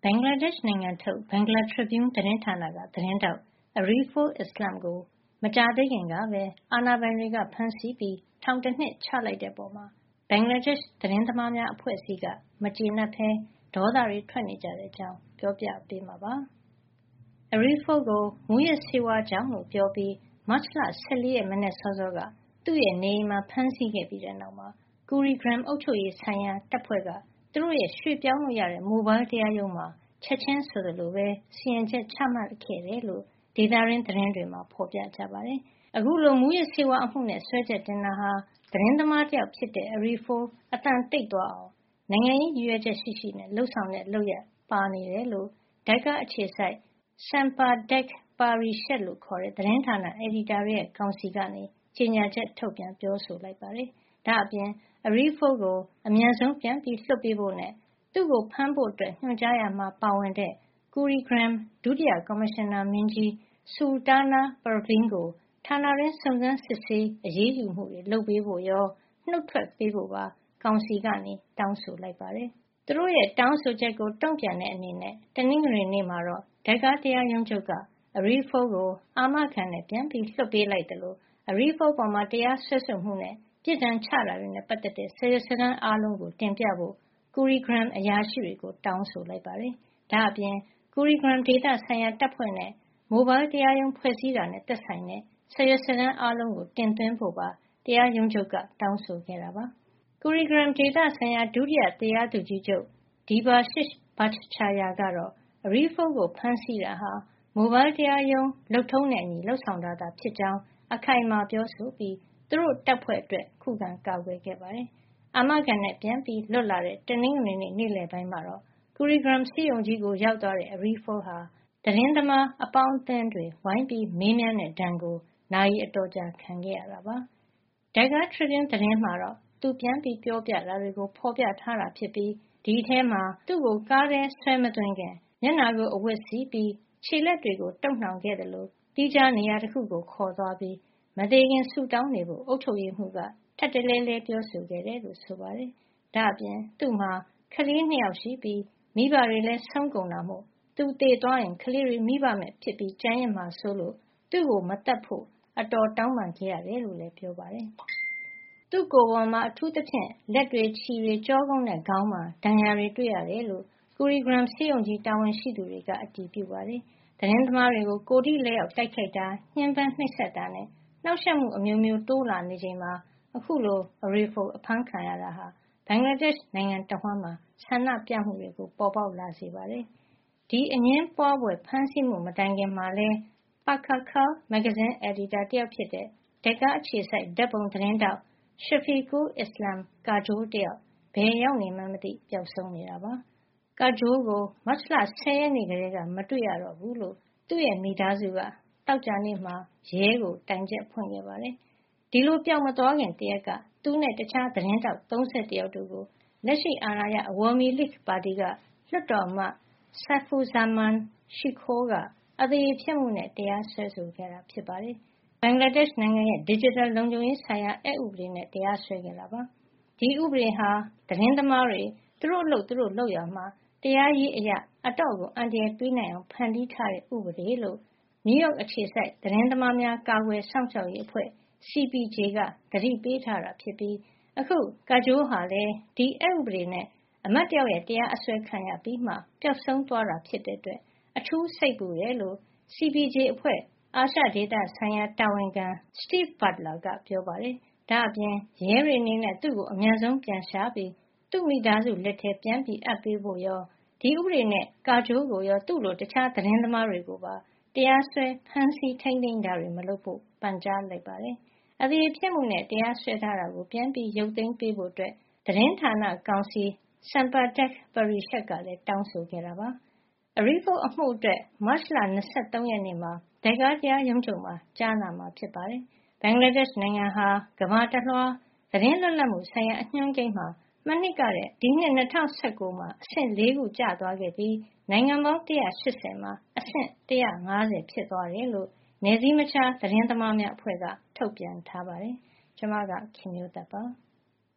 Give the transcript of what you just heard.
ဘင်္ဂလားဒေ့ရှ်နိုင်ငံထုတ် Bangla Tribune သတင်းဌာနက သတင်းထောက် Ariful Islam ကို မကြာသေးခင်ကပဲ အာဏာပိုင်တွေက ဖမ်းဆီးပြီး ထောင် 1 နှစ်ချလိုက်တဲ့အပေါ် ဘင်္ဂလားဒေ့ရှ် သတင်းသမားများအဖွဲ့အစည်းက မကျေနပ်ဘဲ ဒေါသတွေ ထွက်နေကြတဲ့အကြောင်း ပြောပြပေးမှာပါ။ Ariful ကို မူးယစ်ဆေးဝါးကြောင့်လို့ပြောပြီး မတ်လ ၁၄ ရက် မနက်စောစောက သူ့နေအိမ်မှာ ဖမ်းဆီးခဲ့ပြီးတဲ့နောက် Kurigram အုပ်ချုပ်ရေးဆိုင်ရာတပ်ဖွဲ့က သူတို့ရဲ့ ရွှေ့ပြောင်းလို့ရတဲ့ မိုဘိုင်းတရားရုံးမှာ ချက်ချင်းဆိုသလိုပဲ စီရင်ချက် ချမှတ်ခဲ့တယ်လို့ ဒေသတွင်း သတင်းတွေမှာ ဖော်ပြကြပါတယ်။ အခုလို မူးယစ်ဆေးဝါးအမှုနဲ့ စွဲချက်တင်တာဟာ သတင်းသမားတယောက်ဖြစ်တဲ့ Ariful အသံတိတ်သွားအောင် နိုင်ငံရေးရည်ရွယ်ချက်ရှိရှိ လုပ်ဆောင်တဲ့ လုပ်ရပ်ပါနေတယ်လို့ Dhaka အခြေစိုက် Sampadak Parishad လို့ခေါ်တဲ့ သတင်းဌာန အယ်ဒီတာတွေရဲ့ ကောင်စီက ကြေညာချက် ထုတ်ပြန်ပြောဆိုလိုက်ပါတယ်။ ဒါ့အပြင် Ariful ကို အမြန်ဆုံး ပြန်လွှတ်ပေးဖို့နဲ့ သူ့ကို ဖမ်းဖို့ ညွှန်ကြားရာမှာ ပါဝင်တဲ့ Kurigram ဒုတိယကော်မရှင်နာမင်းကြီး Sultana Perveen ကို ဌာနတွင်း စုံစမ်းစစ်ဆေး အရေးယူမှုတွေ လုပ်ပေးဖို့ရော နှုတ်ထွက်ပေးဖို့ပါ ကောင်စီက တောင်းဆိုလိုက်ပါတယ်။ သူတို့ရဲ့ တောင်းဆိုချက်ကို တုံ့ပြန်တဲ့အနေနဲ့ တနင်္ဂနွေနေ့မှာတော့ Dhaka တရားရုံးချုပ်က Ariful ကို အာမခံနဲ့ ပြန်လွှတ်ပေးလိုက်သလို Ariful အပေါ် တရားစွဲဆိုမှုနဲ့ ပြစ်ဒဏ်ချတာတွေနဲ့ ပတ်သက်တဲ့ စာရွက်စာတမ်းအားလုံးကို တင်ပြဖို့ Kurigram အရာရှိတွေကို တောင်းဆိုလိုက်ပါတယ်။ ဒါ့အပြင် Kurigram ဒေသဆိုင်ရာတပ်ဖွဲ့နဲ့ မိုဘိုင်းတရားရုံး ဖွဲ့စည်းတာနဲ့ သက်ဆိုင်တဲ့ စာရွက်စာတမ်းအားလုံးကို တင်သွင်းဖို့ပါ တရားရုံးချုပ်က တောင်းဆိုခဲ့တာပါ။ Kurigram ဒေသဆိုင်ရာ ဒုတိယတရားသူကြီးချုပ် Debashish Bhattcharyya ကတော့ Ariful ကို ဖမ်းဆီးတာဟာ မိုဘိုင်းတရားရုံး လုပ်ထုံးနဲ့အညီ လုပ်ဆောင်တာသာဖြစ်ကြောင်း အခိုင်အမာပြောဆိုပြီး သူတို့တပ်ဖွဲ့အတွက် ခုခံကာကွယ်ခဲ့ပါတယ်။ အာမခံနဲ့ ပြန်လွတ်လာတဲ့ တနင်္ဂနွေနေ့ နေ့လယ်ပိုင်းမှာတော့ Kurigram ဆေးရုံကြီးကို ရောက်သွားတဲ့ Ariful ဟာ သတင်းသမားအပေါင်းအသင်းတွေ ဝိုင်းမေးမြန်းတဲ့ဒဏ်ကို နာရီအတော်ကြာ ခံခဲ့ရတာပါ။ Dhaka Tribune သတင်းမှာတော့ သူပြန်ပြောပြတာတွေကို ဖော်ပြထားတာဖြစ်ပြီး ဒီအထဲမှာ သူ့ကို ကားထဲဆွဲမသွင်းခင် မျက်နှာကို အဝတ်စည်းပြီး ခြေလက်တွေကို တုတ်နှောင်ခဲ့သလို သီးခြားနေရာတခုကို ခေါ်သွားပြီး မသေခင် ဆုတောင်းနေဖို့ အုပ်ချုပ်ရေးမှူးက ထပ်တလဲလဲ ပြောဆိုခဲ့တယ်လို့ ဆိုပါတယ်။ ဒါ့အပြင် သူ့မှာ ကလေး 2 ယောက်ရှိပြီး မိဘတွေလည်း ဆုံးကုန်တာမို့ သူသေသွားရင် ကလေးတွေ မိဘမဲ့ဖြစ်ပြီး ကျန်ရစ်မှာစိုးလို့ သူ့ကို မသတ်ဖို့ အတော်တောင်းပန်ခဲ့ရတယ်လို့လည်း ပြောပါတယ်။ သူ့ကိုယ်ပေါ်မှာ အထူးသဖြင့် လက်တွေ၊ ခြေတွေ၊ ကျောကုန်းနဲ့ ခေါင်းမှာ ဒဏ်ရာတွေ တွေ့ရတယ်လို့ Kurigram ဆေးရုံကြီး တာဝန်ရှိသူတွေက အတည်ပြုပါတယ်။ သတင်းသမားတွေကို ကိုယ်ထိလက်ရောက် တိုက်ခိုက်တာ၊ ညှဉ်းပန်းနှိပ်စက်တာနဲ့ နှောင့်ယှက်မှုအမျိုးမျိုး တိုးလာနေချိန်မှာ အခုလို Ariful အဖမ်းခံရတာဟာ ဘင်္ဂလားဒေ့ရှ် နိုင်ငံတဝှမ်းမှာ ဆန္ဒပြမှုတွေ ပေါ်ပေါက်လာစေပါတယ်။ ဒီအငြင်းပွားဖွယ် ဖမ်းဆီးမှု မတိုင်ခင်မှာလည်း Pakkhakal မဂ္ဂဇင်း အယ်ဒီတာတယောက်ဖြစ်တဲ့ Dhaka အခြေစိုက် ဓာတ်ပုံသတင်းထောက် Shafiqul Islam Kajol တယောက် ဘယ်ရောက်နေမှန်းမသိ ပျောက်ဆုံးနေတာပါ။ Kajol ကို မတ်လ ၁၀ ရက်နေ့ကတည်းက မတွေ့ရတော့ဘူးလို့ သူ့မိသားစုက သောကြာနေ့မှာ ရဲကို တိုင်ချက်ဖွင့်ခဲ့ပါတယ်။ ဒီလို ပျောက်မသွားခင် တရက်က သူနဲ့ တခြားသတင်းထောက် ၃၁ ယောက်တို့ကို လက်ရှိအာဏာရ Awami League ပါတီက လွှတ်တော်အမတ် Saifuzzaman Shikhor က အသရေဖျက်မှုနဲ့ တရားစွဲဆိုခဲ့တာ ဖြစ်ပါတယ်။ ဘင်္ဂလားဒေ့ရှ်နိုင်ငံရဲ့ ဒစ်ဂျစ်တယ်လုံခြုံရေးဆိုင်ရာ အက်ဥပဒေနဲ့ တရားစွဲခဲ့တာပါ။ ဒီဥပဒေဟာ သတင်းသမားတွေ သူတို့အလုပ် သူတို့လုပ်ရာမှာ တရားရေးအရ အတော့်ကို အန္တရာယ်ပေးနိုင်အောင် ဖန်တီးထားတဲ့ ဥပဒေလို့ နယူးယောက်အခြေစိုက် သတင်းသမားများ ကာကွယ်စောင့်ရှောက်ရေးအဖွဲ့ CPJ က သတိပေးထားတာဖြစ်ပြီး အခု Kajol ဟာလည်း ဒီအက်ဥပဒေနဲ့ အမတ်တယောက်ရဲ့ တရားအစွဲခံရပြီးမှ ပျောက်ဆုံးသွားတာ ဖြစ်တဲ့အတွက် အထူးစိတ်ပူတယ်လို့ CPJ အဖွဲ့ အာရှဒေသဆိုင်ရာ တာဝန်ခံ Steve Butler က ပြောပါတယ်။ ဒါ့အပြင် ရဲတွေအနေနဲ့ သူ့ကို အမြန်ဆုံးပြန်ရှာပြီး သူ့မိသားစုလက်ထဲ ပြန်အပ်ပေးဖို့ရော ဒီဥပဒေနဲ့ Kajol ကိုရော သူ့လို တခြားသတင်းသမားတွေကိုပါ တရားစွဲ ဖမ်းဆီးထိန်းသိမ်းတာတွေ မလုပ်ဖို့ ပန်ကြားလိုက်ပါတယ်။ အသရေဖျက်မှုနဲ့ တရားစွဲထားတာကို ပြန်ရုပ်သိမ်းပေးဖို့ သတင်းဌာနကောင်စီ Sampadak Parishad ကလည်း တောင်းဆိုခဲ့တာပါ။ Ariful အမှုအတွက် မတ်လ ၂၃ ရက်နေ့မှာ Dhaka တရားရုံးချုပ်မှာ ကြားနာမှာ ဖြစ်ပါတယ်။ ဘင်္ဂလားဒေ့ရှ်နိုင်ငံဟာ ကမ္ဘာတလွှား သတင်းလွတ်လပ်မှုဆိုင်ရာ အညွှန်းကိန်းမှာ မနှစ်ကထက် ဒီနှစ် ၂၀၁၉ မှာ အဆင့် ၄ ခု ကျသွားခဲ့ပြီး နိုင်ငံပေါင်း ၁၈၀ မှာ အဆင့် ၁၅၀ ဖြစ်သွားတယ်လို့ နယ်စည်းမခြား သတင်းသမားများအဖွဲ့က ထုတ်ပြန်ထားပါတယ်။ ကျွန်မ ခင်မျိုးသက်ပါ။